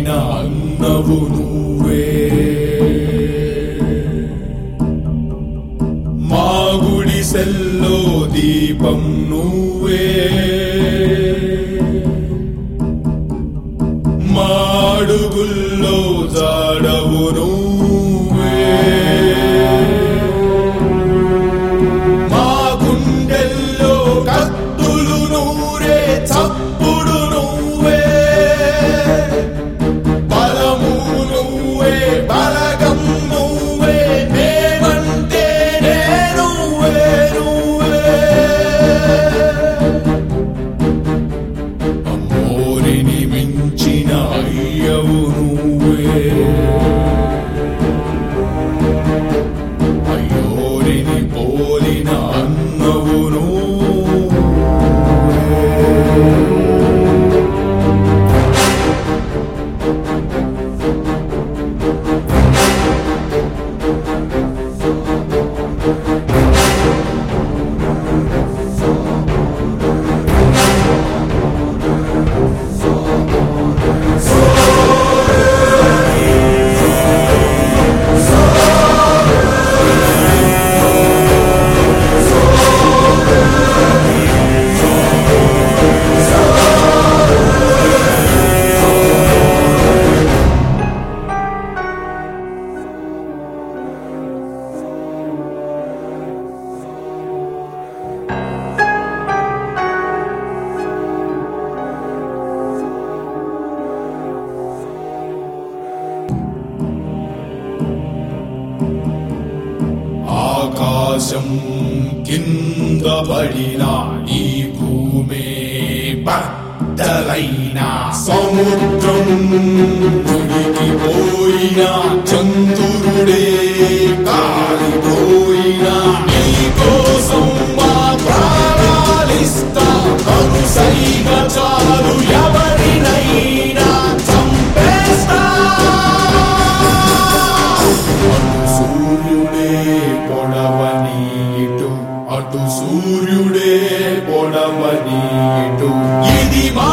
పోలిన అన్నవు నువ్వే మా గుడిసెల్లో దీపం నువ్వే మా అడుగుల్లో జాడవు నువ్వే మా గుండెల్లో కత్తులు నూరే చప్పుడు నువ్వే బలము నువ్వే బలగం నువ్వే మేమంటే నువ్వే నువ్వే అమ్మోరిని మించిన అయ్యవు నువ్వే అయ్యోరిని పోలిన అన్నవు ఆకాశం కింద పడిన ఈ భూమే బద్దలైన సముద్రం మునిగిపోయిన చంద్రుడే కాలిపోయిన నీ కోసం మా ప్రాణాలిస్తా కరుసైన చాలు ఎవరినైనా చంపేస్తా సూర్యుడే పొడవని ఇటు అటు సూర్యుడే పొడవని ఇటు ఇది మా